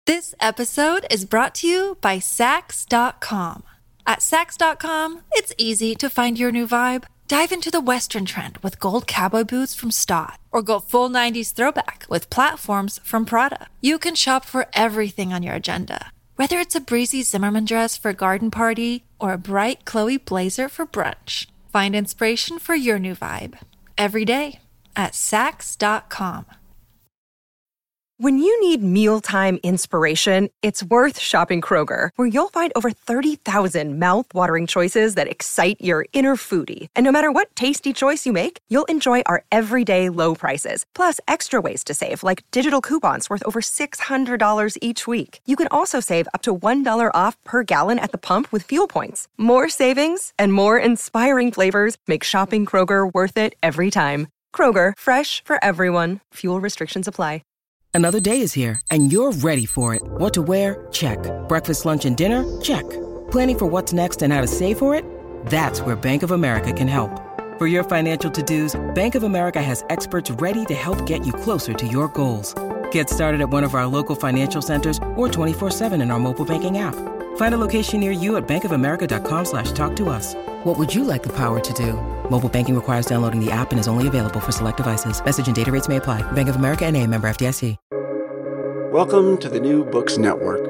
This episode is brought to you by Saks.com. At Saks.com, it's easy to find your new vibe. Dive into the Western trend with gold cowboy boots from Staud, or go full 90s throwback with platforms from Prada. You can shop for everything on your agenda, whether it's a breezy Zimmermann dress for a garden party or a bright Chloe blazer for brunch. Find inspiration for your new vibe every day at Saks.com. When you need mealtime inspiration, it's worth shopping Kroger, where you'll find over 30,000 mouth-watering choices that excite your inner foodie. And no matter what tasty choice you make, you'll enjoy our everyday low prices, plus extra ways to save, like digital coupons worth over $600 each week. You can also save up to $1 off per gallon at the pump with fuel points. More savings and more inspiring flavors make shopping Kroger worth it every time. Kroger, fresh for everyone. Fuel restrictions apply. Another day is here, and you're ready for it. What to wear? Check. Breakfast, lunch, and dinner? Check. Planning for what's next and how to save for it? That's where Bank of America can help. For your financial to-dos, Bank of America has experts ready to help get you closer to your goals. Get started at one of our local financial centers or 24/7 in our mobile banking app. Find a location near you at bankofamerica.com/talktous. What would you like the power to do? Mobile banking requires downloading the app and is only available for select devices. Message and data rates may apply. Bank of America N.A., member FDIC. Welcome to the New Books Network.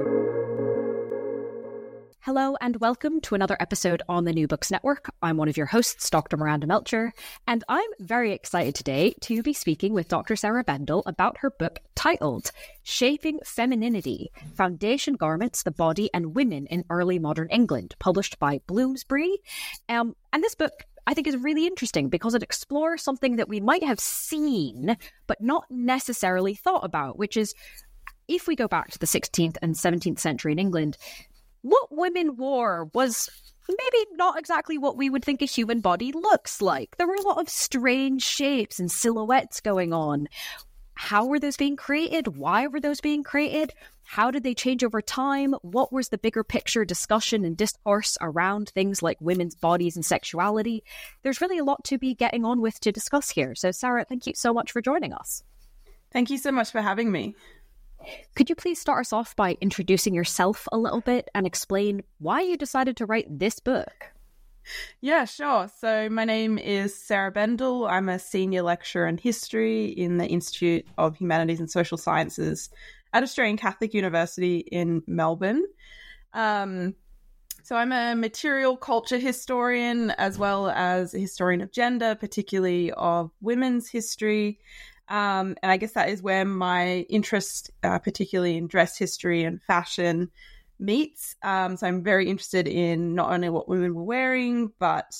Hello and welcome to another episode on the New Books Network. I'm one of your hosts, Dr. Miranda Melcher, and I'm very excited today to be speaking with Dr. Sarah Bendel about her book titled Shaping Femininity: Foundation Garments, the Body and Women in Early Modern England, published by Bloomsbury. And this book, I think, is really interesting because it explores something that we might have seen but not necessarily thought about, which is, if we go back to the 16th and 17th century in England, what women wore was maybe not exactly what we would think a human body looks like. There were a lot of strange shapes and silhouettes going on. How were those being created? Why were those being created? How did they change over time? What was the bigger picture discussion and discourse around things like women's bodies and sexuality? There's really a lot to be getting on with to discuss here. So, Sarah, thank you so much for joining us. Thank you so much for having me. Could you please start us off by introducing yourself a little bit and explain why you decided to write this book? Yeah, sure. So my name is Sarah Bendel. I'm a senior lecturer in history in the Institute of Humanities and Social Sciences at Australian Catholic University in Melbourne. So I'm a material culture historian as well as a historian of gender, particularly of women's history. And I guess that is where my interest, particularly in dress history and fashion, meets. So I'm very interested in not only what women were wearing, but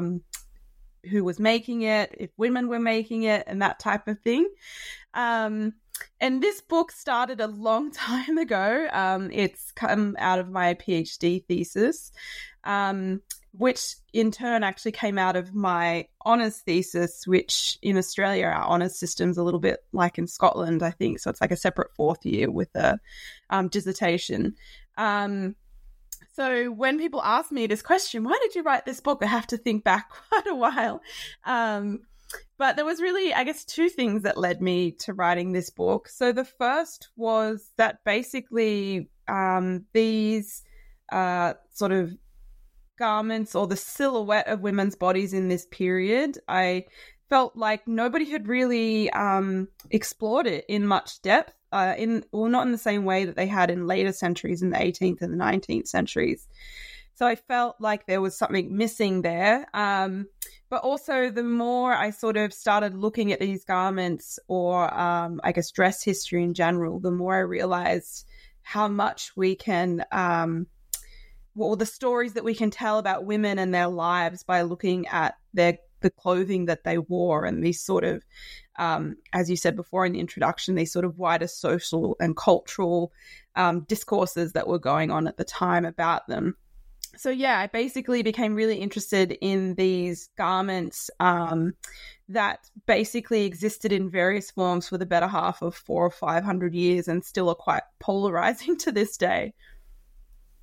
who was making it, if women were making it, and that type of thing. And this book started a long time ago. It's come out of my PhD thesis, which in turn actually came out of my honours thesis, which in Australia, our honours system's a little bit like in Scotland, I think. So it's like a separate fourth year with a dissertation. So when people ask me this question, why did you write this book? I have to think back quite a while. But there was really, I guess, two things that led me to writing this book. So the first was that basically these sort of garments or the silhouette of women's bodies in this period, I felt like nobody had really explored it in much depth, not in the same way that they had in later centuries in the 18th and the 19th centuries. So I felt like there was something missing there. But also the more I sort of started looking at these garments or I guess dress history in general, the more I realized how much we can the stories that we can tell about women and their lives by looking at the clothing that they wore and these sort of, as you said before in the introduction, these sort of wider social and cultural discourses that were going on at the time about them. So yeah, I basically became really interested in these garments that basically existed in various forms for the better half of 400 or 500 years and still are quite polarizing to this day.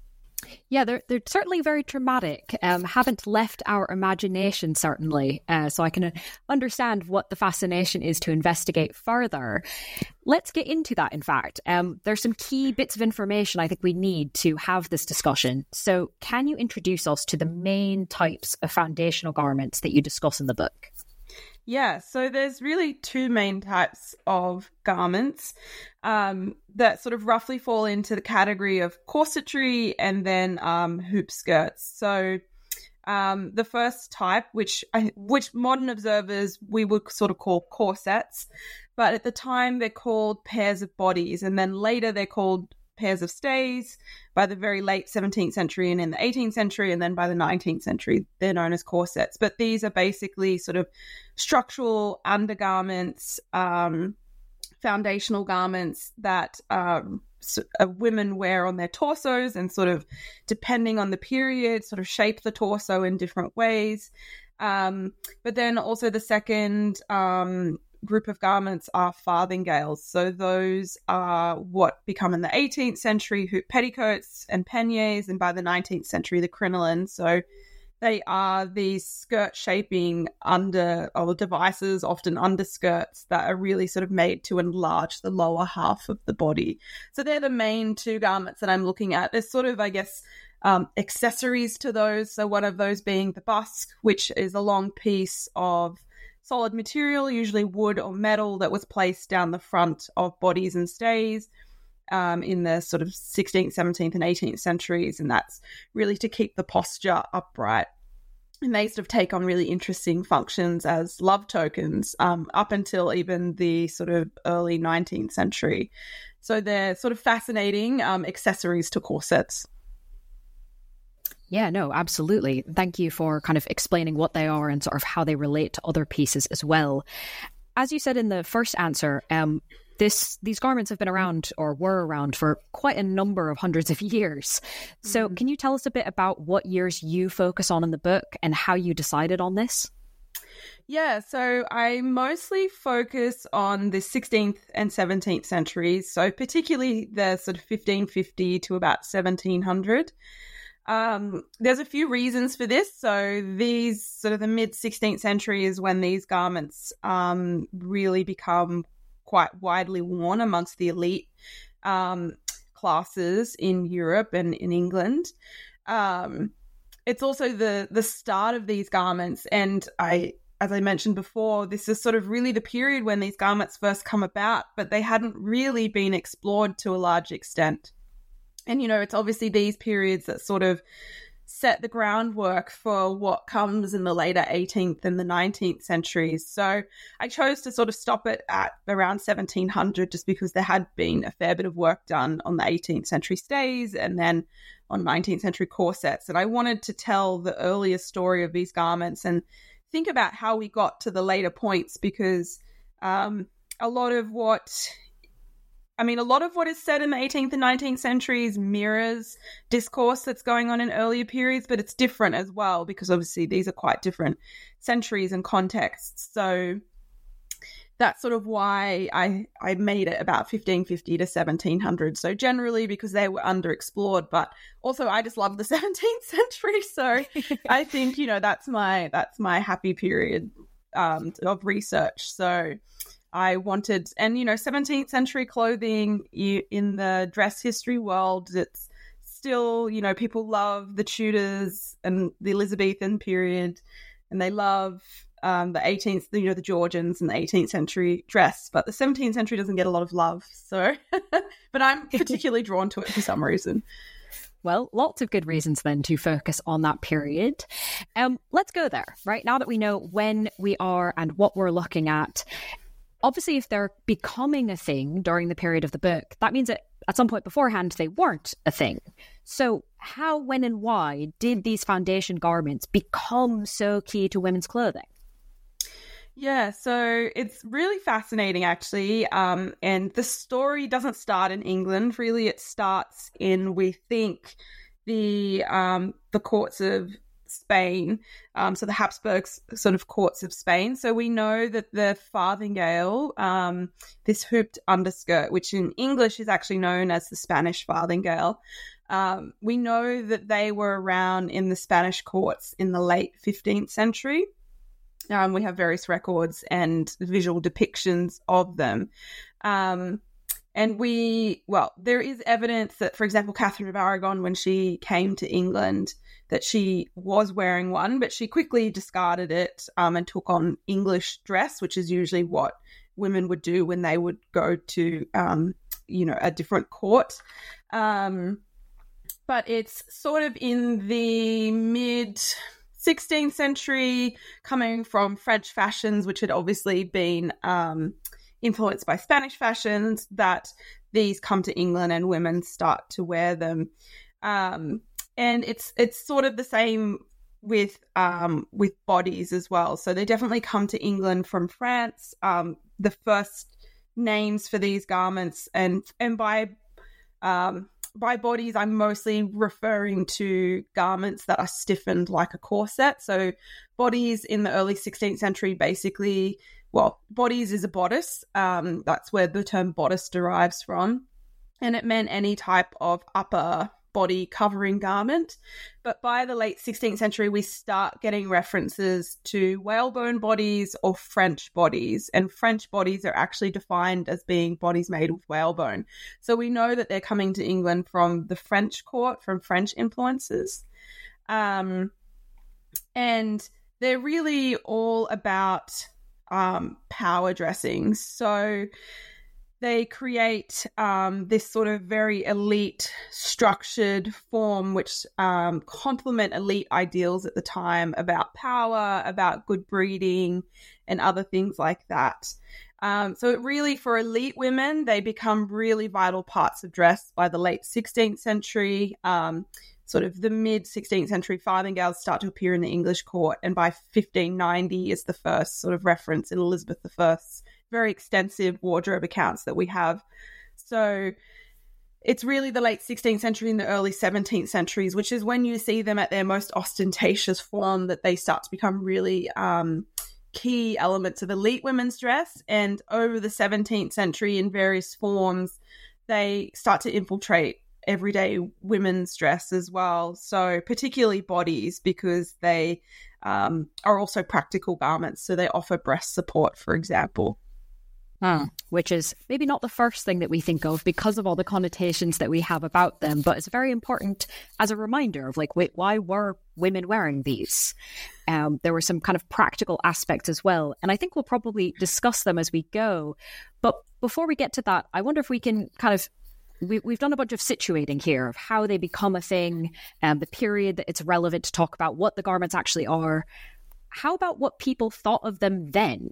Yeah, they're certainly very dramatic. Haven't left our imagination, certainly. So I can understand what the fascination is to investigate further. Let's get into that, in fact. There's some key bits of information I think we need to have this discussion. So can you introduce us to the main types of foundational garments that you discuss in the book? Yeah, so there's really two main types of garments that sort of roughly fall into the category of corsetry and then hoop skirts. So the first type, which modern observers we would sort of call corsets, but at the time they're called pairs of bodies, and then later they're called pairs of stays by the very late 17th century and in the 18th century, and then by the 19th century they're known as corsets. But these are basically sort of structural undergarments, foundational garments that women wear on their torsos, and sort of depending on the period sort of shape the torso in different ways. But then also the second group of garments are farthingales. So those are what become in the 18th century hoop petticoats and peignes, and by the 19th century the crinoline. So they are these skirt shaping devices, often underskirts, that are really sort of made to enlarge the lower half of the body. So they're the main two garments that I'm looking at. There's sort of, I guess, accessories to those. So one of those being the busk, which is a long piece of solid material, usually wood or metal, that was placed down the front of bodies and stays in the sort of 16th, 17th and 18th centuries. And that's really to keep the posture upright. And they sort of take on really interesting functions as love tokens up until even the sort of early 19th century. So they're sort of fascinating accessories to corsets. Yeah, no, absolutely. Thank you for kind of explaining what they are and sort of how they relate to other pieces as well. As you said in the first answer, these garments have been around, or were around, for quite a number of hundreds of years. So can you tell us a bit about what years you focus on in the book and how you decided on this? Yeah, so I mostly focus on the 16th and 17th centuries, so particularly the sort of 1550 to about 1700. There's a few reasons for this. So these sort of the mid 16th century is when these garments really become quite widely worn amongst the elite classes in Europe and in England. It's also the start of these garments, and as I mentioned before, this is sort of really the period when these garments first come about, but they hadn't really been explored to a large extent. And, you know, it's obviously these periods that sort of set the groundwork for what comes in the later 18th and the 19th centuries. So I chose to sort of stop it at around 1700 just because there had been a fair bit of work done on the 18th century stays and then on 19th century corsets. And I wanted to tell the earlier story of these garments and think about how we got to the later points, because a lot of what is said in the 18th and 19th centuries mirrors discourse that's going on in earlier periods, but it's different as well because obviously these are quite different centuries and contexts. So that's sort of why I made it about 1550 to 1700. So generally because they were underexplored, but also I just love the 17th century. So I think, you know, that's my happy period of research. So I wanted, and, you know, 17th century clothing in the dress history world, it's still, you know, people love the Tudors and the Elizabethan period, and they love the 18th, you know, the Georgians and the 18th century dress, but the 17th century doesn't get a lot of love. So, but I'm particularly drawn to it for some reason. Well, lots of good reasons then to focus on that period. Let's go there, right? Now that we know when we are and what we're looking at, obviously, if they're becoming a thing during the period of the book, that means that at some point beforehand, they weren't a thing. So how, when and why did these foundation garments become so key to women's clothing? Yeah, so it's really fascinating, actually. And the story doesn't start in England. Really, it starts in, we think, the courts of Spain, so the Habsburgs sort of courts of Spain. So we know that the farthingale, this hooped underskirt, which in English is actually known as the Spanish farthingale, We know that they were around in the Spanish courts in the late 15th century. We have various records and visual depictions of them. And there is evidence that, for example, Catherine of Aragon, when she came to England, that she was wearing one, but she quickly discarded it and took on English dress, which is usually what women would do when they would go to, a different court. But it's sort of in the mid-16th century, coming from French fashions, which had obviously been influenced by Spanish fashions, that these come to England and women start to wear them. And it's sort of the same with bodies as well. So they definitely come to England from France. The first names for these garments, and by bodies, I'm mostly referring to garments that are stiffened like a corset. So bodies in the early 16th century, basically, bodies is a bodice. That's where the term bodice derives from. And it meant any type of upper body covering garment. But by the late 16th century, we start getting references to whalebone bodies or French bodies. And French bodies are actually defined as being bodies made with whalebone. So we know that they're coming to England from the French court, from French influences. And they're really all about power dressings. So they create this sort of very elite structured form, which complement elite ideals at the time about power, about good breeding, and other things like that. So it really, for elite women, they become really vital parts of dress by the late 16th century. Sort of the mid-16th century, farthingales start to appear in the English court, and by 1590 is the first sort of reference in Elizabeth I's very extensive wardrobe accounts that we have. So it's really the late 16th century and the early 17th centuries, which is when you see them at their most ostentatious form, that they start to become really key elements of elite women's dress. And over the 17th century, in various forms, they start to infiltrate everyday women's dress as well. So particularly bodies, because they are also practical garments. So they offer breast support, for example. Which is maybe not the first thing that we think of because of all the connotations that we have about them, but it's very important as a reminder of like, wait, why were women wearing these? There were some kind of practical aspects as well, and I think we'll probably discuss them as we go. But before we get to that, I wonder if we can kind of, we've done a bunch of situating here of how they become a thing, the period that it's relevant to talk about what the garments actually are. How about what people thought of them then?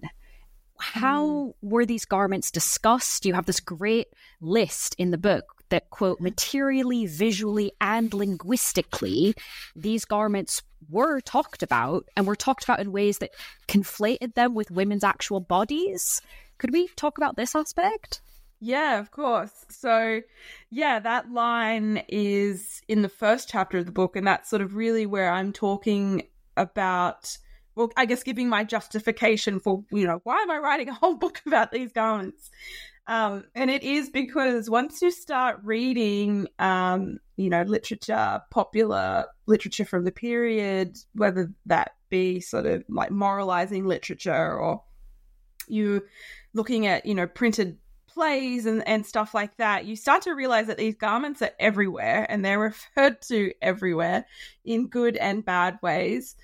How were these garments discussed? You have this great list in the book that, quote, materially, visually, and linguistically, these garments were talked about, and were talked about in ways that conflated them with women's actual bodies. Could we talk about this aspect? Yeah, of course. So, yeah, that line is in the first chapter of the book, and that's sort of really where I'm talking about, well, I guess giving my justification for, why am I writing a whole book about these garments? And it is because once you start reading, literature, popular literature from the period, whether that be sort of like moralizing literature, or you looking at, printed plays and stuff like that, you start to realize that these garments are everywhere, and they're referred to everywhere in good and bad ways.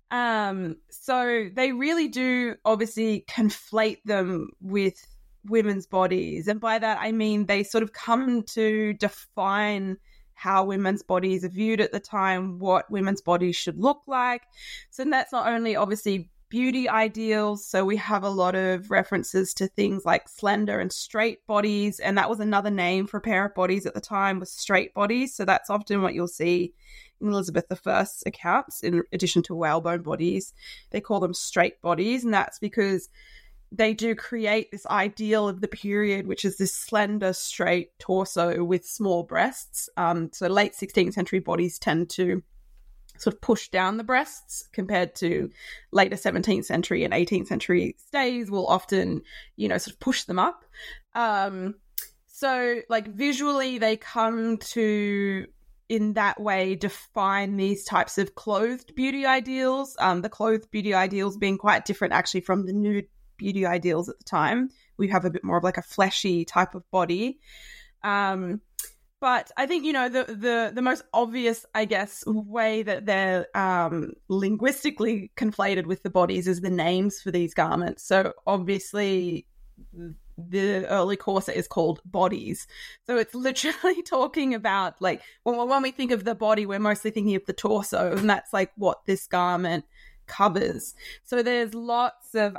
So they really do obviously conflate them with women's bodies. And by that, I mean, they sort of come to define how women's bodies are viewed at the time, what women's bodies should look like. So that's not only obviously beauty ideals. So we have a lot of references to things like slender and straight bodies. And that was another name for a pair of bodies at the time, was straight bodies. So that's often what you'll see in Elizabeth I's accounts, in addition to whalebone bodies. They call them straight bodies. And that's because they do create this ideal of the period, which is this slender, straight torso with small breasts. So late 16th century bodies tend to sort of push down the breasts, compared to later 17th century and 18th century stays will often, sort of push them up. So like visually they come to in that way define these types of clothed beauty ideals. The clothed beauty ideals being quite different actually from the nude beauty ideals at the time. We have a bit more of like a fleshy type of body. But I think, you know, the most obvious, I guess, way that they're linguistically conflated with the bodies is the names for these garments. So obviously the early corset is called bodies. So it's literally talking about, like, when we think of the body, we're mostly thinking of the torso, and that's like what this garment covers. So there's lots of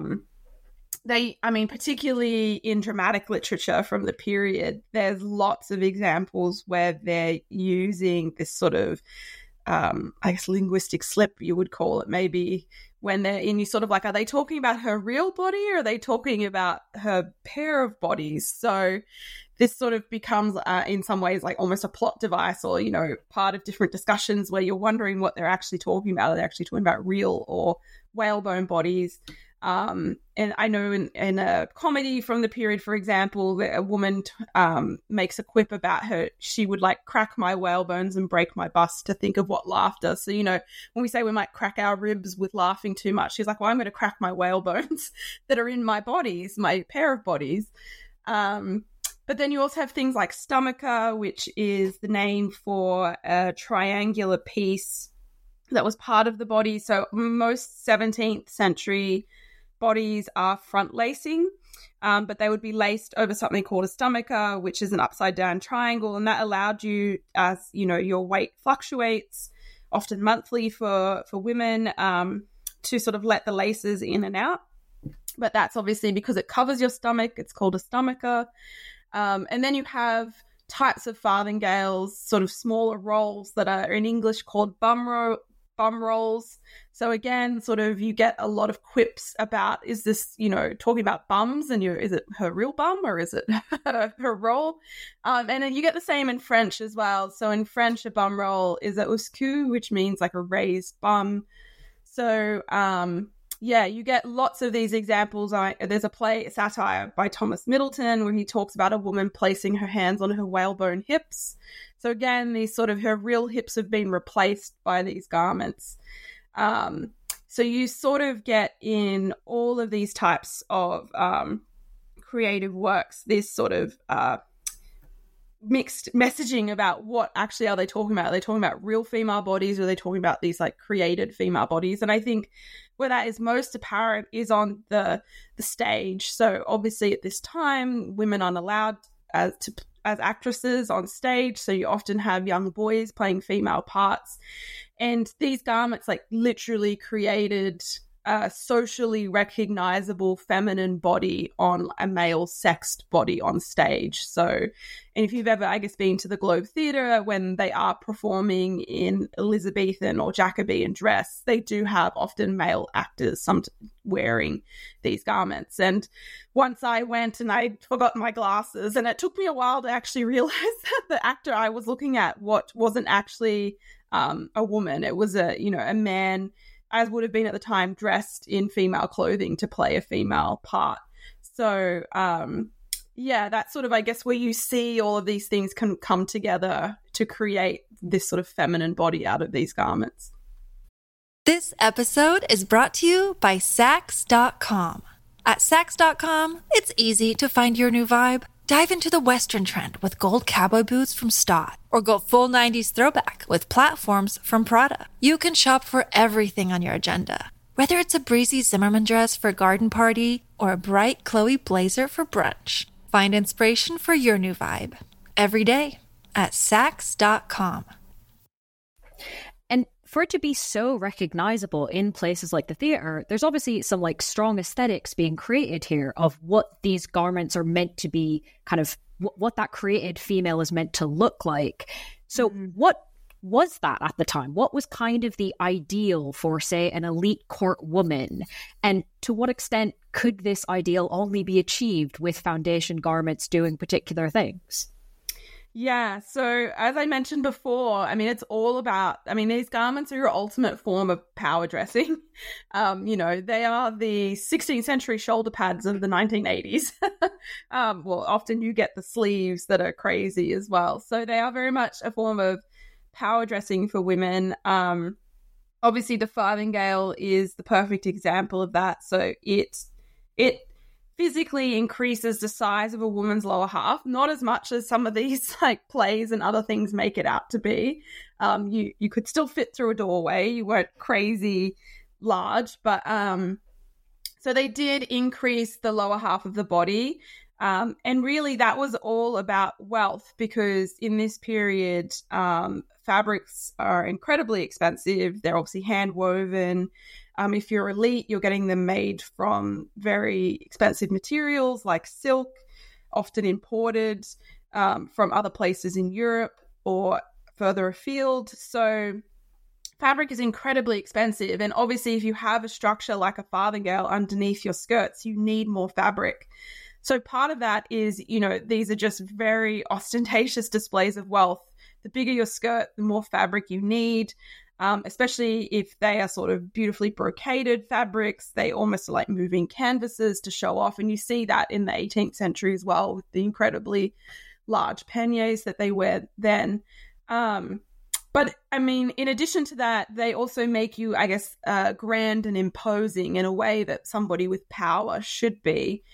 particularly in dramatic literature from the period, there's lots of examples where they're using this sort of, linguistic slip, you would call it, maybe, when they're in, you sort of like, are they talking about her real body or are they talking about her pair of bodies? So this sort of becomes, in some ways, like almost a plot device, or, you know, part of different discussions where you're wondering what they're actually talking about. Are they actually talking about real or whalebone bodies? And I know in a comedy from the period, for example, a woman makes a quip about her. She would like crack my whalebones and break my bust to think of what laughter. So, you know, when we say we might crack our ribs with laughing too much, she's like, well, I'm going to crack my whalebones that are in my bodies, my pair of bodies. But then you also have things like stomacher, which is the name for a triangular piece that was part of the body. So most 17th century bodies are front lacing, but they would be laced over something called a stomacher, which is an upside down triangle, and that allowed you, as you know, your weight fluctuates, often monthly for women, to sort of let the laces in and out. But that's obviously because it covers your stomach. It's called a stomacher. And then you have types of farthingales, sort of smaller rolls that are in English called bum rolls. So again, sort of you get a lot of quips about, is this, you know, talking about bums, and is it her real bum or is it her roll? And then you get the same in French as well. So in French, a bum roll is a uscu, which means like a raised bum. So you get lots of these examples. There's a satire by Thomas Middleton where he talks about a woman placing her hands on her whalebone hips. So again, these sort of, her real hips have been replaced by these garments. So you sort of get in all of these types of creative works, this sort of mixed messaging about what actually are they talking about. Are they talking about real female bodies, or are they talking about these like created female bodies? And I think where that is most apparent is on the stage. So obviously at this time, women aren't allowed as actresses on stage, so you often have young boys playing female parts, and these garments like literally created a socially recognizable feminine body on a male sexed body on stage. So, and if you've ever, I guess, been to the Globe Theatre when they are performing in Elizabethan or Jacobean dress, they do have often male actors wearing these garments. And once I went and I'd forgotten my glasses, and it took me a while to actually realize that the actor I was looking at wasn't actually a woman. It was a man, as would have been at the time, dressed in female clothing to play a female part. So, that's sort of, I guess, where you see all of these things can come together to create this sort of feminine body out of these garments. This episode is brought to you by Saks.com. At Saks.com, it's easy to find your new vibe. Dive into the Western trend with gold cowboy boots from Stott, or go full 90s throwback with platforms from Prada. You can shop for everything on your agenda, whether it's a breezy Zimmermann dress for a garden party or a bright Chloe blazer for brunch. Find inspiration for your new vibe every day at Saks.com. And for it to be so recognizable in places like the theater, there's obviously some like strong aesthetics being created here of what these garments are meant to be, kind of what that created female is meant to look like. So what was that at the time? What was kind of the ideal for, say, an elite court woman? And to what extent could this ideal only be achieved with foundation garments doing particular things? Yeah, so as I mentioned before, I mean, it's all about, I mean, these garments are your ultimate form of power dressing. They are the 16th century shoulder pads of the 1980s. Well, often you get the sleeves that are crazy as well. So they are very much a form of power dressing for women. Obviously, the farthingale is the perfect example of that. So it physically increases the size of a woman's lower half, not as much as some of these like plays and other things make it out to be. You could still fit through a doorway. You weren't crazy large, but so they did increase the lower half of the body. And really that was all about wealth, because in this period, fabrics are incredibly expensive. They're obviously hand woven. If you're elite, you're getting them made from very expensive materials like silk, often imported from other places in Europe or further afield. So fabric is incredibly expensive. And obviously, if you have a structure like a farthingale underneath your skirts, you need more fabric. So part of that is, these are just very ostentatious displays of wealth. The bigger your skirt, the more fabric you need. Especially if they are sort of beautifully brocaded fabrics. They almost are like moving canvases to show off. And you see that in the 18th century as well, with the incredibly large panniers that they wear then. But I mean, in addition to that, they also make you, I guess, grand and imposing in a way that somebody with power should be.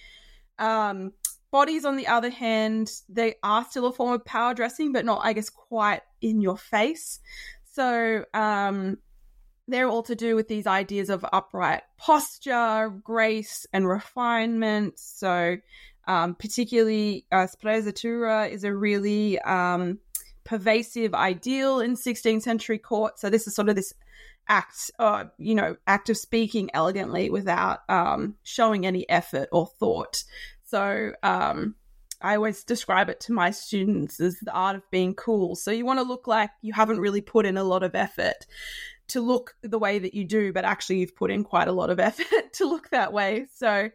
Bodies, on the other hand, they are still a form of power dressing, but not, I guess, quite in your face. So they're all to do with these ideas of upright posture, grace, and refinement. So particularly sprezzatura is a really pervasive ideal in 16th century court. So this is sort of this act of speaking elegantly without showing any effort or thought. So I always describe it to my students as the art of being cool. So you want to look like you haven't really put in a lot of effort to look the way that you do, but actually you've put in quite a lot of effort to look that way. So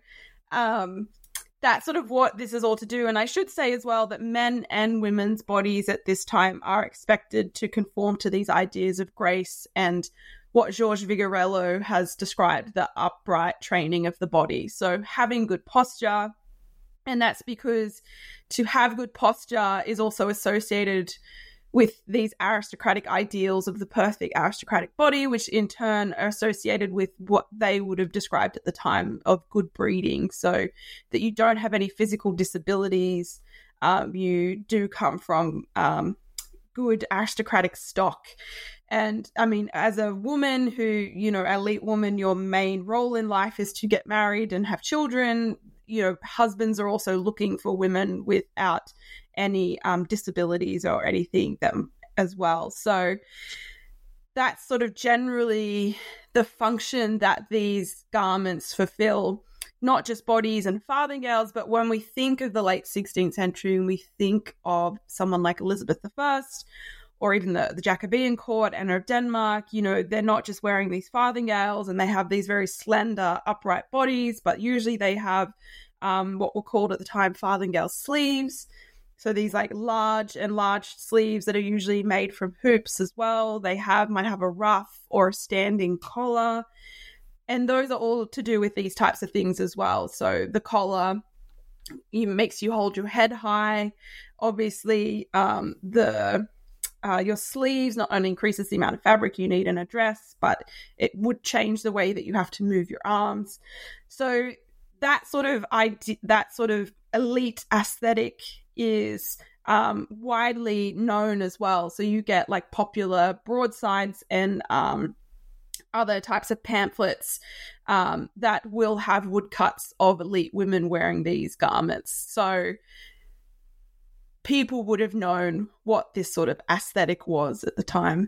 that's sort of what this is all to do. And I should say as well that men and women's bodies at this time are expected to conform to these ideas of grace and what Jorge Vigarello has described, the upright training of the body. So having good posture. And that's because to have good posture is also associated with these aristocratic ideals of the perfect aristocratic body, which in turn are associated with what they would have described at the time of good breeding. So that you don't have any physical disabilities, you do come from good aristocratic stock. And I mean, as a woman who, elite woman, your main role in life is to get married and have children. Husbands are also looking for women without any disabilities or anything as well. So that's sort of generally the function that these garments fulfill, not just bodies and farthingales, but when we think of the late 16th century and we think of someone like Elizabeth I or even the Jacobean court, Anne of Denmark, they're not just wearing these farthingales and they have these very slender, upright bodies, but usually they have what were called at the time farthingale sleeves. So these like large sleeves that are usually made from hoops as well. They might have a ruff or a standing collar. And those are all to do with these types of things as well. So the collar makes you hold your head high. Obviously, your sleeves not only increases the amount of fabric you need in a dress, but it would change the way that you have to move your arms. So that sort of elite aesthetic is widely known as well. So you get like popular broadsides and other types of pamphlets that will have woodcuts of elite women wearing these garments. So people would have known what this sort of aesthetic was at the time.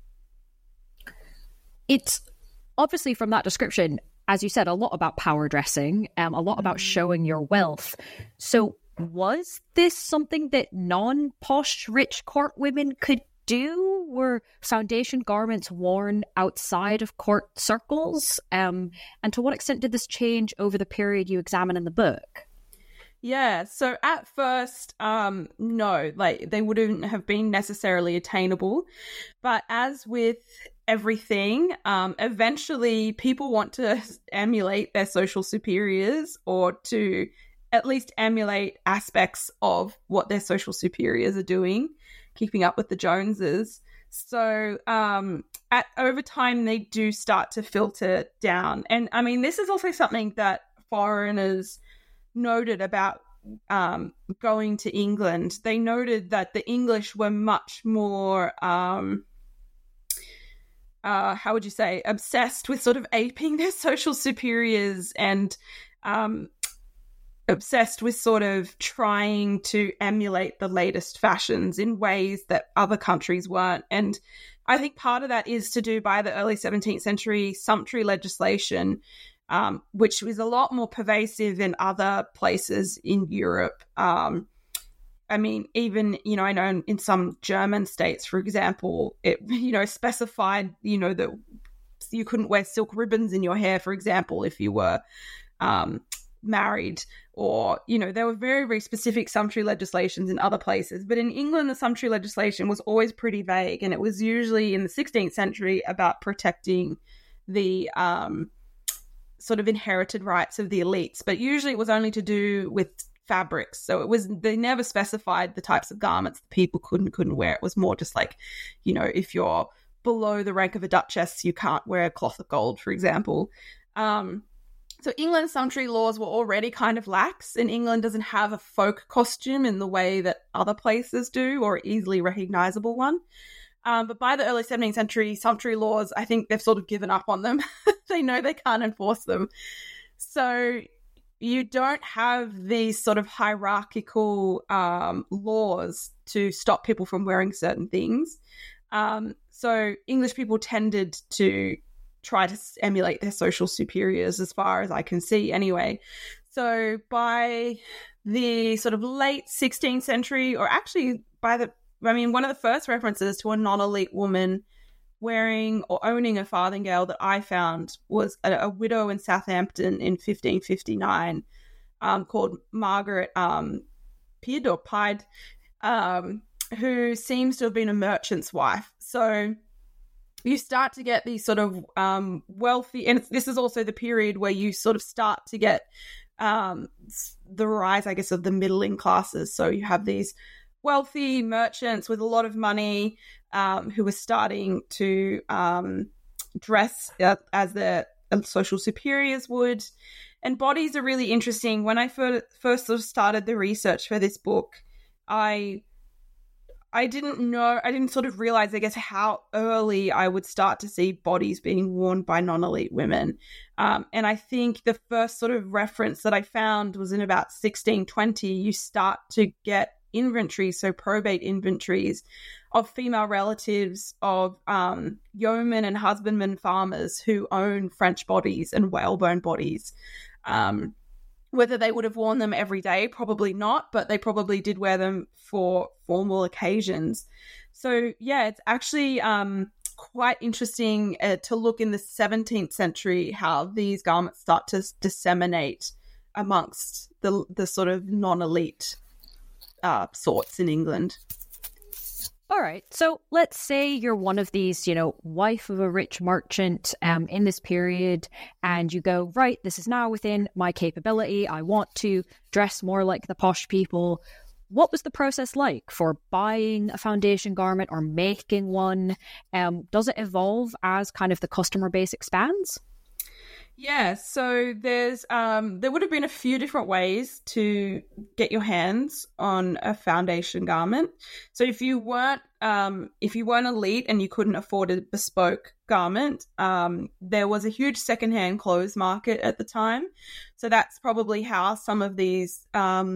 It's obviously, from that description, as you said, a lot about power dressing, a lot about showing your wealth. So was this something that non-posh, rich court women could do? Were foundation garments worn outside of court circles? And to what extent did this change over the period you examine in the book? Yeah, so at first, no, like they wouldn't have been necessarily attainable. But as with everything, eventually people want to emulate their social superiors, or to at least emulate aspects of what their social superiors are doing, keeping up with the Joneses. So over time, they do start to filter down. And I mean, this is also something that foreigners noted about going to England. They noted that the English were much more, how would you say, obsessed with sort of aping their social superiors, and obsessed with sort of trying to emulate the latest fashions in ways that other countries weren't. And I think part of that is to do by the early 17th century sumptuary legislation, which was a lot more pervasive in other places in Europe. I mean, even, I know in some German states, for example, it, specified, that you couldn't wear silk ribbons in your hair, for example, if you were married, or, there were very, very specific sumptuary legislations in other places. But in England, the sumptuary legislation was always pretty vague, and it was usually in the 16th century about protecting the sort of inherited rights of the elites, but usually it was only to do with fabrics. So they never specified the types of garments that people couldn't wear. It was more just like, if you're below the rank of a duchess, you can't wear a cloth of gold, for example. So England's sumptuary laws were already kind of lax, and England doesn't have a folk costume in the way that other places do, or easily recognizable one. But by the early 17th century, sumptuary laws, I think they've sort of given up on them. They know they can't enforce them. So you don't have these sort of hierarchical laws to stop people from wearing certain things. So English people tended to try to emulate their social superiors, as far as I can see anyway. So by the sort of late 16th century, or actually one of the first references to a non-elite woman wearing or owning a farthingale that I found was a widow in Southampton in 1559 called Margaret Pied, who seems to have been a merchant's wife. So you start to get these sort of wealthy, and this is also the period where you sort of start to get the rise, I guess, of the middling classes. So you have these wealthy merchants with a lot of money who were starting to dress as their social superiors would. And bodies are really interesting. When I first sort of started the research for this book, I didn't sort of realize, I guess, how early I would start to see bodies being worn by non-elite women. And I think the first sort of reference that I found was in about 1620. You start to get inventories, so probate inventories of female relatives of yeomen and husbandmen farmers who own French bodies and whalebone bodies. Whether they would have worn them every day, probably not, but they probably did wear them for formal occasions. So yeah, it's actually quite interesting to look in the 17th century how these garments start to disseminate amongst the sort of non-elite sorts in England. All right. So let's say you're one of these, wife of a rich merchant in this period, and you go, right, this is now within my capability. I want to dress more like the posh people. What was the process like for buying a foundation garment or making one? Does it evolve as kind of the customer base expands? Yeah, so there would have been a few different ways to get your hands on a foundation garment. So if you weren't elite and you couldn't afford a bespoke garment, there was a huge secondhand clothes market at the time. So that's probably how some of these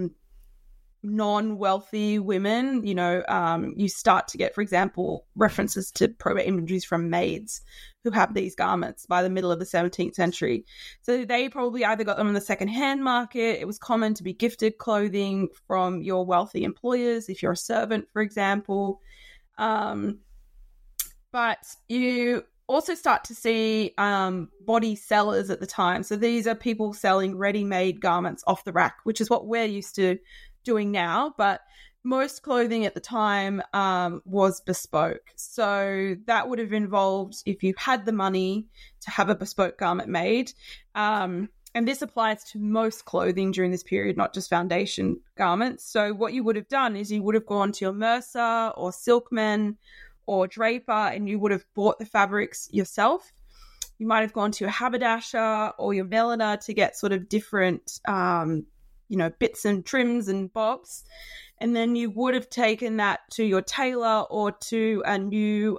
non-wealthy women, you start to get, for example, references to probate inventories from maids who have these garments by the middle of the 17th century. So they probably either got them in the second-hand market. It was common to be gifted clothing from your wealthy employers if you're a servant, for example. But you also start to see body sellers at the time. So these are people selling ready-made garments off the rack, which is what we're used to doing now. But most clothing at the time was bespoke. So that would have involved, if you had the money to have a bespoke garment made, and this applies to most clothing during this period, not just foundation garments. So what you would have done is you would have gone to your Mercer or Silkman or Draper, and you would have bought the fabrics yourself. You might have gone to your haberdasher or your milliner to get sort of different, bits and trims and bobs. And then you would have taken that to your tailor or to a new,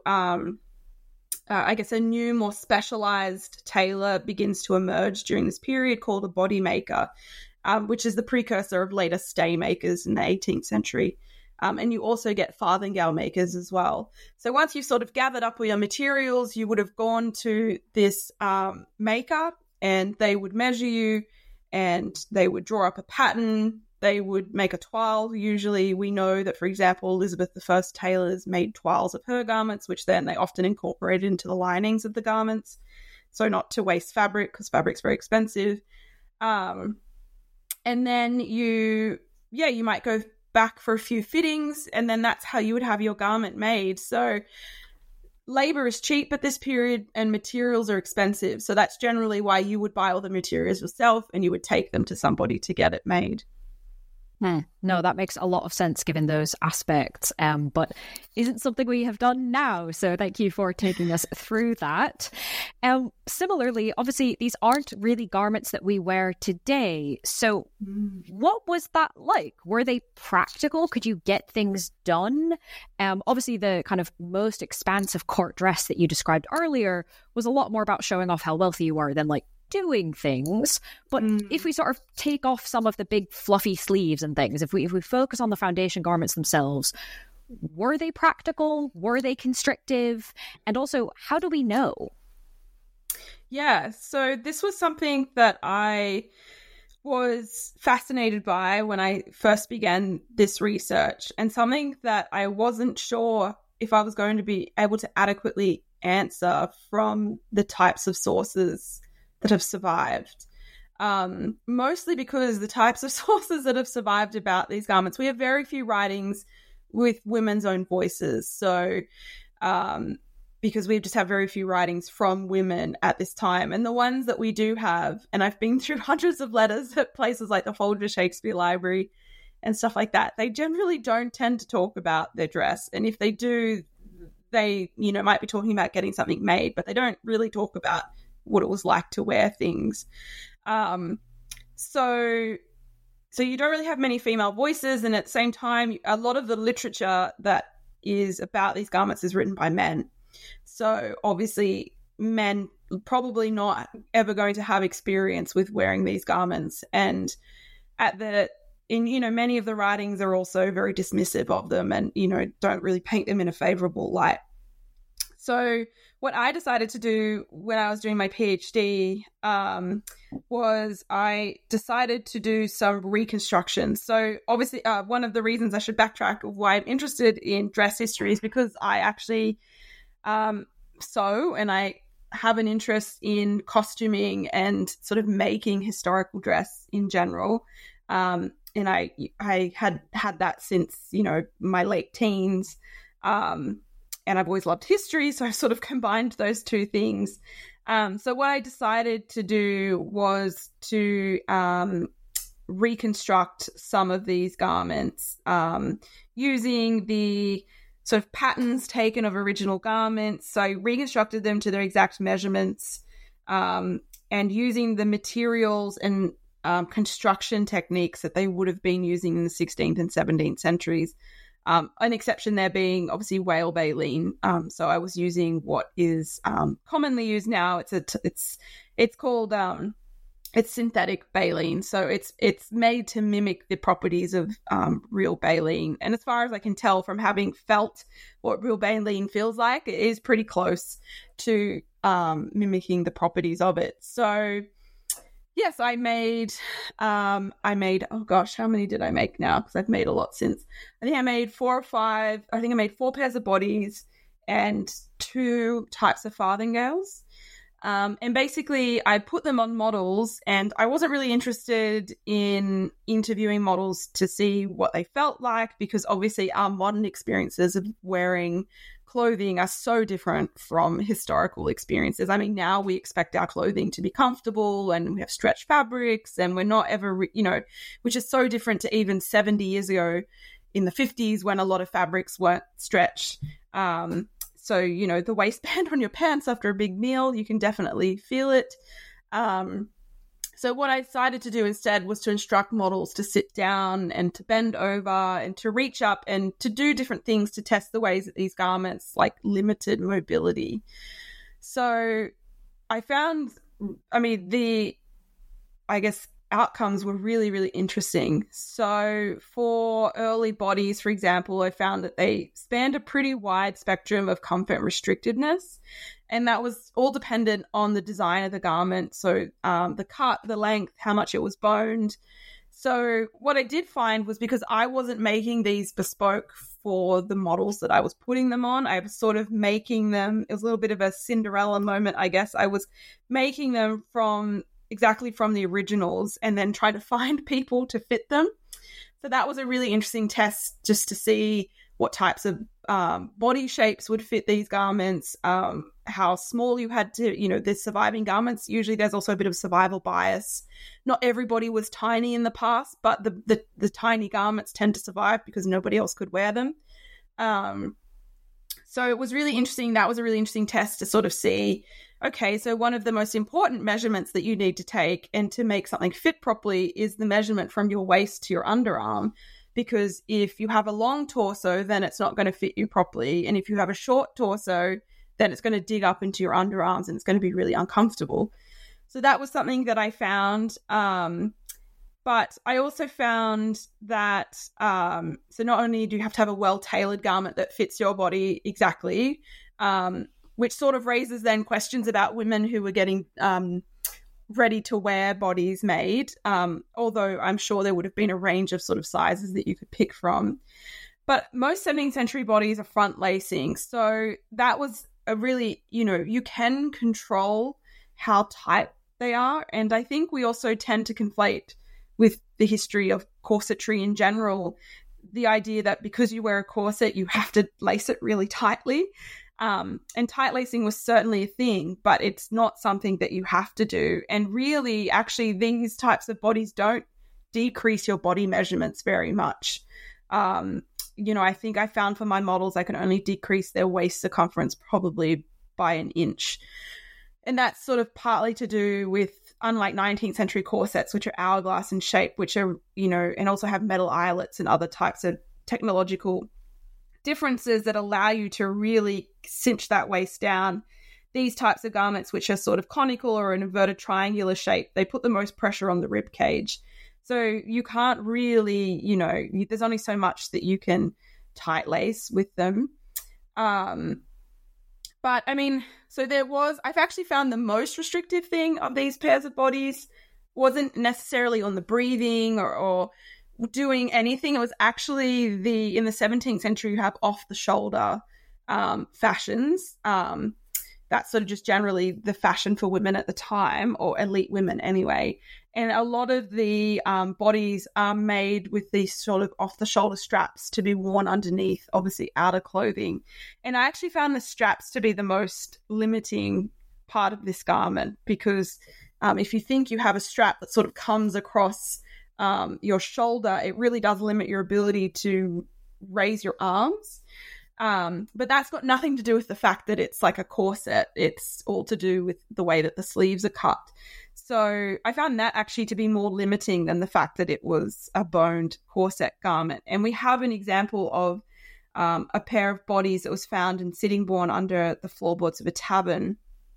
a new, more specialized tailor begins to emerge during this period called a body maker, which is the precursor of later stay makers in the 18th century. And you also get farthingale makers as well. So once you've sort of gathered up all your materials, you would have gone to this maker, and they would measure you, and they would draw up a pattern. They would make a toile. Usually we know that, for example, Elizabeth I tailors made toiles of her garments, which then they often incorporated into the linings of the garments. So not to waste fabric, because fabric's very expensive. And then you might go back for a few fittings, and then that's how you would have your garment made. So labor is cheap at this period and materials are expensive. So that's generally why you would buy all the materials yourself and you would take them to somebody to get it made. No, that makes a lot of sense given those aspects, but isn't something we have done now. So thank you for taking us through that. Similarly, obviously, these aren't really garments that we wear today. So what was that like? Were they practical? Could you get things done? Obviously, the kind of most expansive court dress that you described earlier was a lot more about showing off how wealthy you were than like doing things. But if we sort of take off some of the big fluffy sleeves and things, if we focus on the foundation garments themselves, were they practical? Were they constrictive? And also, how do we know? Yeah, so this was something that I was fascinated by when I first began this research, and something that I wasn't sure if I was going to be able to adequately answer from the types of sources that have survived. Mostly because the types of sources that have survived about these garments, we have very few writings with women's own voices. So because we just have very few writings from women at this time. And the ones that we do have, and I've been through hundreds of letters at places like the Folger Shakespeare Library and stuff like that, they generally don't tend to talk about their dress. And if they do, they, might be talking about getting something made, but they don't really talk about what it was like to wear things. So you don't really have many female voices, and at the same time, a lot of the literature that is about these garments is written by men. So obviously, men probably not ever going to have experience with wearing these garments, and many of the writings are also very dismissive of them, and don't really paint them in a favorable light. So what I decided to do when I was doing my PhD was I decided to do some reconstruction. So obviously one of the reasons I should backtrack of why I'm interested in dress history is because I actually sew, and I have an interest in costuming and sort of making historical dress in general. And I had that since, my late teens. And I've always loved history, so I sort of combined those two things. So what I decided to do was to reconstruct some of these garments using the sort of patterns taken of original garments. So I reconstructed them to their exact measurements, and using the materials and construction techniques that they would have been using in the 16th and 17th centuries. An exception there being obviously whale baleen. So I was using what is commonly used now. It's called it's synthetic baleen. So it's made to mimic the properties of real baleen. And as far as I can tell from having felt what real baleen feels like, it is pretty close to mimicking the properties of it. So yes, I made, oh gosh, how many did I make now? Because I've made a lot since. I think I made 4 or 5. I think I made 4 pairs of bodies and 2 types of farthingales. And basically, I put them on models, and I wasn't really interested in interviewing models to see what they felt like, because obviously our modern experiences of wearing clothing are so different from historical experiences. I mean, now we expect our clothing to be comfortable, and we have stretched fabrics, and we're not ever, which is so different to even 70 years ago in the 50s when a lot of fabrics weren't stretched. So, the waistband on your pants after a big meal, you can definitely feel it. So what I decided to do instead was to instruct models to sit down and to bend over and to reach up and to do different things to test the ways that these garments limited mobility. So I found, outcomes were really, really interesting. So for early bodies, for example, I found that they spanned a pretty wide spectrum of comfort restrictiveness, and that was all dependent on the design of the garment. So the cut, the length, how much it was boned. So what I did find was, because I wasn't making these bespoke for the models that I was putting them on, I was sort of making them, it was a little bit of a Cinderella moment, I guess. I was making them exactly from the originals and then try to find people to fit them. So that was a really interesting test, just to see what types of body shapes would fit these garments, how small you had to, the surviving garments. Usually there's also a bit of survival bias. Not everybody was tiny in the past, but the tiny garments tend to survive because nobody else could wear them. So it was really interesting. That was a really interesting test to sort of see, okay, so one of the most important measurements that you need to take and to make something fit properly is the measurement from your waist to your underarm. Because if you have a long torso, then it's not going to fit you properly. And if you have a short torso, then it's going to dig up into your underarms and it's going to be really uncomfortable. So that was something that I found. But I also found that, so not only do you have to have a well-tailored garment that fits your body exactly, which sort of raises then questions about women who were getting ready-to-wear bodies made, although I'm sure there would have been a range of sort of sizes that you could pick from. But most 17th century bodies are front lacing. So that was a really, you can control how tight they are. And I think we also tend to conflate with the history of corsetry in general, the idea that because you wear a corset, you have to lace it really tightly. And tight lacing was certainly a thing, but it's not something that you have to do. And really, actually, these types of bodies don't decrease your body measurements very much. I think I found for my models, I can only decrease their waist circumference probably by an inch. And that's sort of partly to do with, unlike 19th century corsets, which are hourglass in shape, which are, and also have metal eyelets and other types of technological differences that allow you to really cinch that waist down. These types of garments, which are sort of conical or an inverted triangular shape, they put the most pressure on the rib cage. So you can't really, there's only so much that you can tight lace with them. But I mean, so I've actually found the most restrictive thing of these pairs of bodies wasn't necessarily on the breathing or doing anything. It was actually in the 17th century, you have off the shoulder fashions. That's sort of just generally the fashion for women at the time, or elite women anyway. And a lot of the bodies are made with these sort of off-the-shoulder straps to be worn underneath, obviously, outer clothing. And I actually found the straps to be the most limiting part of this garment, because if you think you have a strap that sort of comes across your shoulder, it really does limit your ability to raise your arms. But that's got nothing to do with the fact that it's like a corset. It's all to do with the way that the sleeves are cut. So I found that actually to be more limiting than the fact that it was a boned corset garment. And we have an example of a pair of bodies that was found in Sittingbourne under the floorboards of a tavern,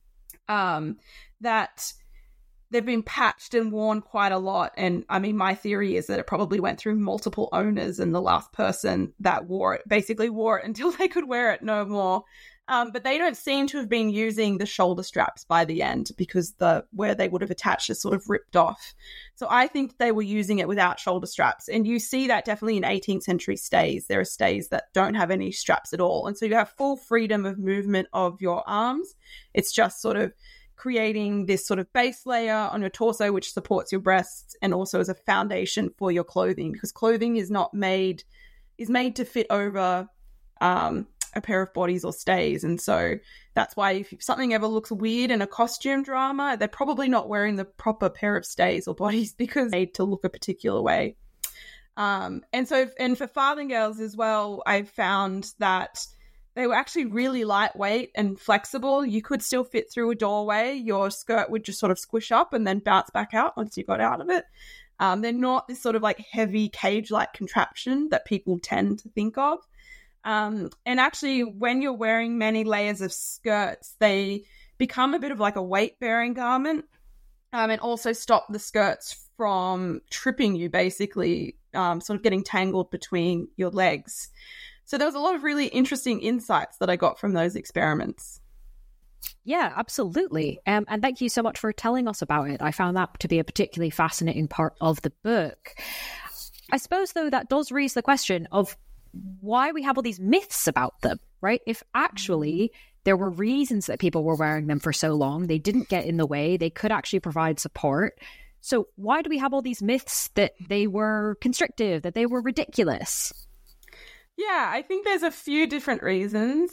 that they've been patched and worn quite a lot. And I mean, my theory is that it probably went through multiple owners, and the last person that wore it basically wore it until they could wear it no more. But they don't seem to have been using the shoulder straps by the end because where they would have attached is sort of ripped off. So I think they were using it without shoulder straps. And you see that definitely in 18th century stays. There are stays that don't have any straps at all. And so you have full freedom of movement of your arms. It's just sort of creating this sort of base layer on your torso, which supports your breasts and also as a foundation for your clothing, because clothing is made to fit over a pair of bodies or stays. And so that's why if something ever looks weird in a costume drama, they're probably not wearing the proper pair of stays or bodies because they need to look a particular way. And for farthingales as well, I found that they were actually really lightweight and flexible. You could still fit through a doorway. Your skirt would just sort of squish up and then bounce back out once you got out of it. They're not this sort of like heavy cage-like contraption that people tend to think of. And actually, when you're wearing many layers of skirts, they become a bit of like a weight-bearing garment, and also stop the skirts from tripping you, basically, sort of getting tangled between your legs. So there was a lot of really interesting insights that I got from those experiments. Yeah, absolutely. And thank you so much for telling us about it. I found that to be a particularly fascinating part of the book. I suppose, though, that does raise the question of why we have all these myths about them, right? If actually there were reasons that people were wearing them for so long, they didn't get in the way, they could actually provide support. So why do we have all these myths that they were constrictive, that they were ridiculous? Yeah, I think there's a few different reasons.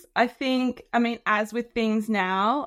As with things now,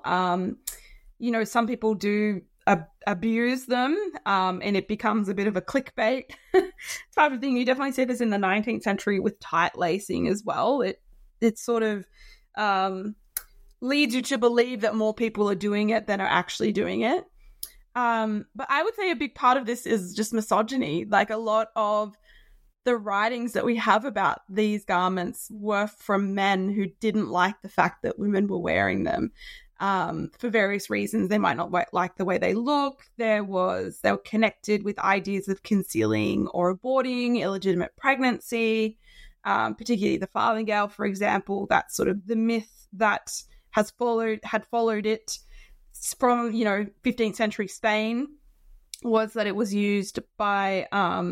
some people do abuse them, and it becomes a bit of a clickbait type of thing. You definitely see this in the 19th century with tight lacing as well. It sort of leads you to believe that more people are doing it than are actually doing it. But I would say a big part of this is just misogyny. Like, a lot of the writings that we have about these garments were from men who didn't like the fact that women were wearing them. For various reasons. They might not like the way they look. They were connected with ideas of concealing or aborting illegitimate pregnancy, particularly the farthingale, for example. That's sort of the myth that had followed it from 15th century Spain, was that it was used by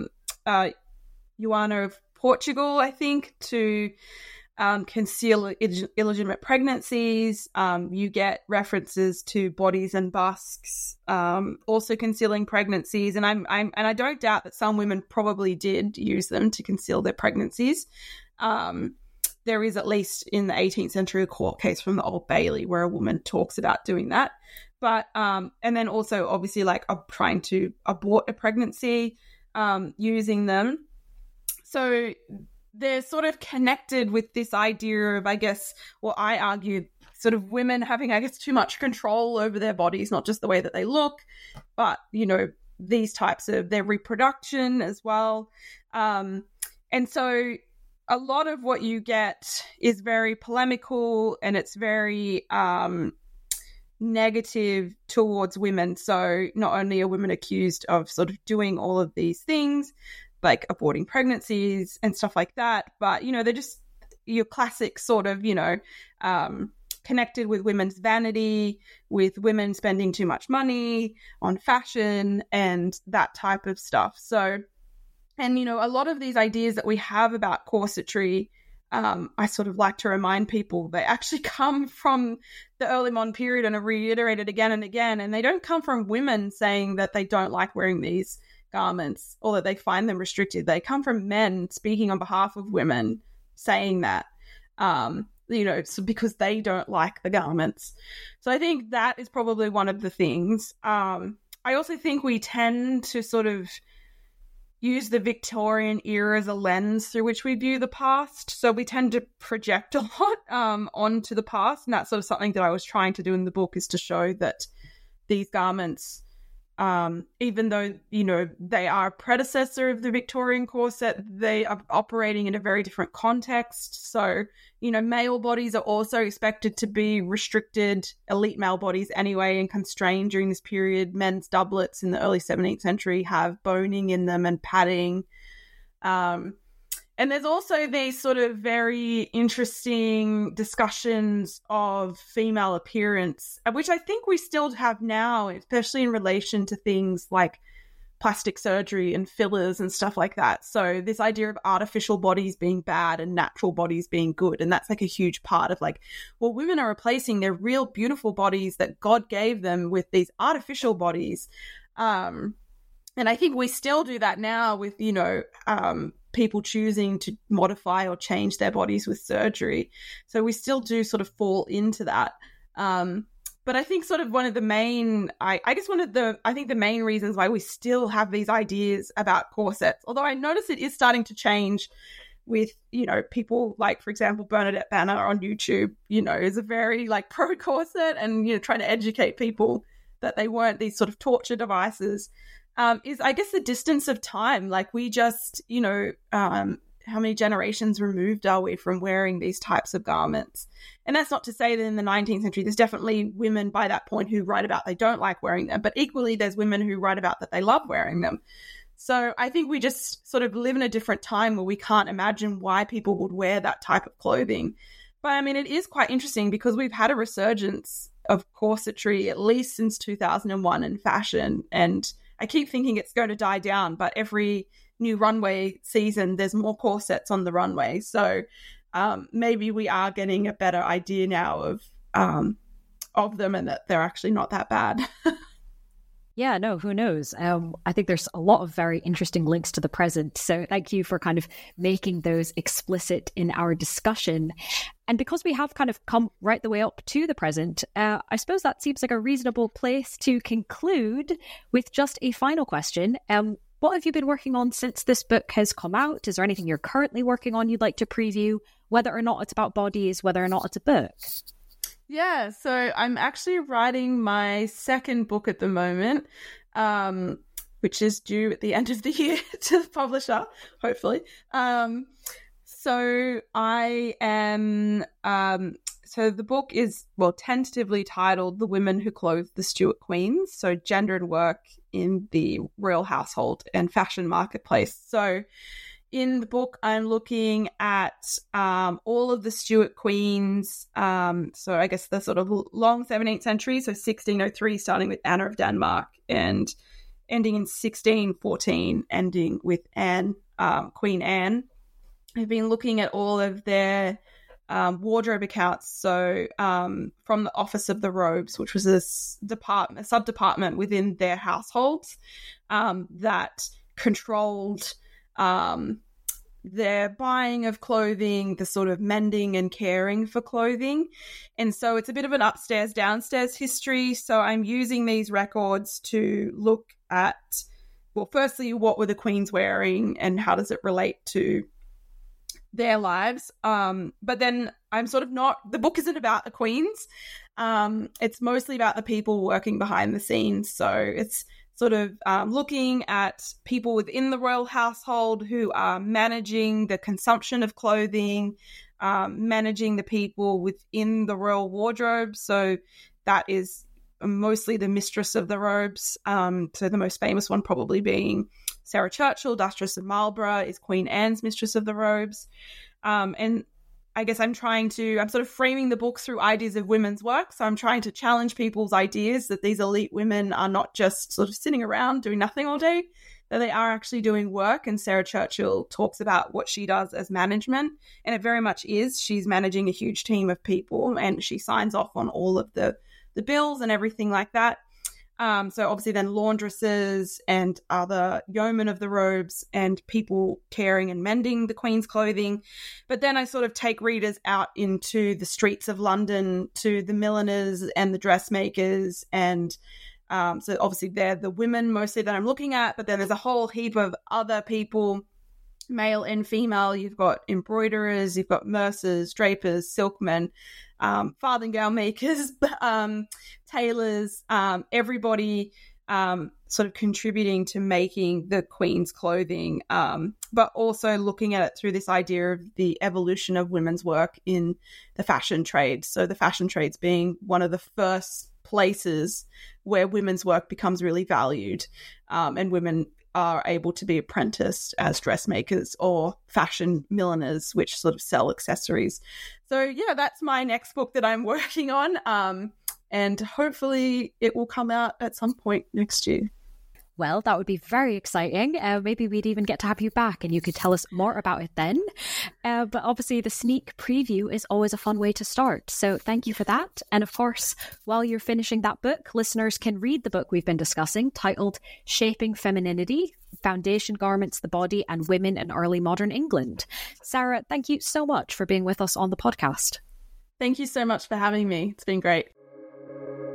Juana of Portugal, I think, to conceal illegitimate pregnancies. You get references to bodies and busks also concealing pregnancies, and I don't doubt that some women probably did use them to conceal their pregnancies. There is, at least in the 18th century, a court case from the Old Bailey where a woman talks about doing that. But and then also obviously like trying to abort a pregnancy using them. So they're sort of connected with this idea of, I guess, well, I argue, sort of women having, I guess, too much control over their bodies, not just the way that they look, but, these types of their reproduction as well. And so a lot of what you get is very polemical, and it's very negative towards women. So not only are women accused of sort of doing all of these things, like aborting pregnancies and stuff like that, but, they're just your classic sort of, connected with women's vanity, with women spending too much money on fashion and that type of stuff. So, and, a lot of these ideas that we have about corsetry, I sort of like to remind people, they actually come from the early modern period and are reiterated again and again, and they don't come from women saying that they don't like wearing these garments or that they find them restricted. They come from men speaking on behalf of women saying that, so because they don't like the garments. So I think that is probably one of the things. I also think we tend to sort of use the Victorian era as a lens through which we view the past. So we tend to project a lot onto the past. And that's sort of something that I was trying to do in the book, is to show that these garments, even though, they are a predecessor of the Victorian corset, they are operating in a very different context. So, male bodies are also expected to be restricted, elite male bodies anyway, and constrained during this period. Men's doublets in the early 17th century have boning in them and padding. And And there's also these sort of very interesting discussions of female appearance, which I think we still have now, especially in relation to things like plastic surgery and fillers and stuff like that. So this idea of artificial bodies being bad and natural bodies being good. And that's like a huge part of like, well, women are replacing their real beautiful bodies that God gave them with these artificial bodies. And I think we still do that now with, people choosing to modify or change their bodies with surgery. So we still do sort of fall into that. But I think sort of one of the main, I think the main reasons why we still have these ideas about corsets, although I notice it is starting to change with, people like, for example, Bernadette Banner on YouTube, is a very like pro corset and, trying to educate people that they weren't these sort of torture devices, is I guess the distance of time. Like we just, how many generations removed are we from wearing these types of garments? And that's not to say that in the 19th century, there's definitely women by that point who write about they don't like wearing them, but equally there's women who write about that they love wearing them. So I think we just sort of live in a different time where we can't imagine why people would wear that type of clothing. But I mean, it is quite interesting because we've had a resurgence of corsetry at least since 2001 in fashion. And I keep thinking it's going to die down, but every new runway season, there's more corsets on the runway. So maybe we are getting a better idea now of them and that they're actually not that bad. Yeah, no, who knows? I think there's a lot of very interesting links to the present. So thank you for kind of making those explicit in our discussion. And because we have kind of come right the way up to the present, I suppose that seems like a reasonable place to conclude with just a final question. What have you been working on since this book has come out? Is there anything you're currently working on you'd like to preview, whether or not it's about bodies, whether or not it's a book? Yeah, so I'm actually writing my second book at the moment, which is due at the end of the year to the publisher, hopefully. So I am, so the book is, tentatively titled The Women Who Clothed the Stuart Queens, so gender and work in the royal household and fashion marketplace. So in the book, I'm looking at all of the Stuart queens, so I guess the sort of long 17th century, so 1603, starting with Anna of Denmark and ending in 1614, ending with Anne, Queen Anne. I've been looking at all of their wardrobe accounts, so from the Office of the Robes, which was a sub-department within their households that controlled their buying of clothing, the sort of mending and caring for clothing. And so it's a bit of an upstairs, downstairs history. So I'm using these records to look at, firstly, what were the queens wearing and how does it relate to their lives? But then I'm sort of the book isn't about the queens. It's mostly about the people working behind the scenes. So it's sort of looking at people within the royal household who are managing the consumption of clothing, managing the people within the royal wardrobe. So that is mostly the mistress of the robes. So the most famous one probably being Sarah Churchill, Duchess of Marlborough, is Queen Anne's mistress of the robes. And I guess I'm sort of framing the book through ideas of women's work. So I'm trying to challenge people's ideas that these elite women are not just sort of sitting around doing nothing all day, that they are actually doing work. And Sarah Churchill talks about what she does as management. And it very much is. She's managing a huge team of people and she signs off on all of the bills and everything like that. So obviously then laundresses and other yeomen of the robes and people caring and mending the Queen's clothing. But then I sort of take readers out into the streets of London to the milliners and the dressmakers. And so obviously they're the women mostly that I'm looking at, but then there's a whole heap of other people, male and female. You've got embroiderers, you've got mercers, drapers, silkmen, farthingale makers, tailors, everybody sort of contributing to making the Queen's clothing, but also looking at it through this idea of the evolution of women's work in the fashion trade. So the fashion trades being one of the first places where women's work becomes really valued, and women are able to be apprenticed as dressmakers or fashion milliners, which sort of sell accessories. So yeah, that's my next book that I'm working on. And hopefully it will come out at some point next year. Well, that would be very exciting. Maybe we'd even get to have you back and you could tell us more about it then. But obviously the sneak preview is always a fun way to start. So thank you for that. And of course, while you're finishing that book, listeners can read the book we've been discussing titled Shaping Femininity, Foundation Garments, the Body and Women in Early Modern England. Sarah, thank you so much for being with us on the podcast. Thank you so much for having me. It's been great.